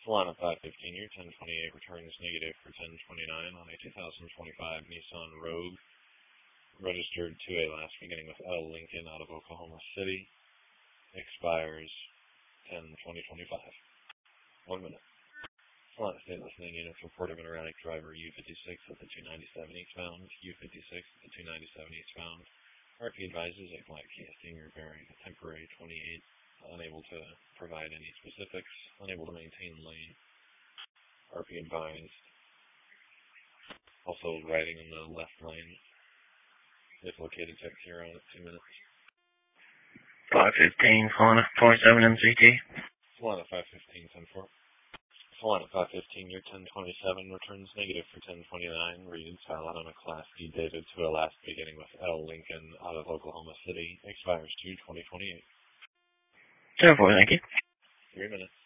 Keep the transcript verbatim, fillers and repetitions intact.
Solana five fifteen, your ten twenty-eight returns negative for ten twenty-nine on a two thousand twenty-five Nissan Rogue, registered to a last beginning with L. Lincoln out of Oklahoma City, expires ten twenty twenty-five. One minute. Solana state listening units report of an erratic driver U fifty-six at the two ninety-seven eastbound, U fifty-six at the two ninety-seven eastbound. R P advises a flat casting repairing a temporary twenty-eight, unable to provide any specifics, unable to maintain lane. R P advised. Also riding in the left lane. If located, check zero in two minutes. five fifteen, Solana twenty-seven M C T. Solana five fifteen, ten four. Solana five fifteen, your ten twenty-seven returns negative for ten twenty-nine, reads valid on a Class D dated to a last beginning with L. Lincoln out of Oklahoma City, expires two twenty twenty-eight. ten four, thank you. Three minutes.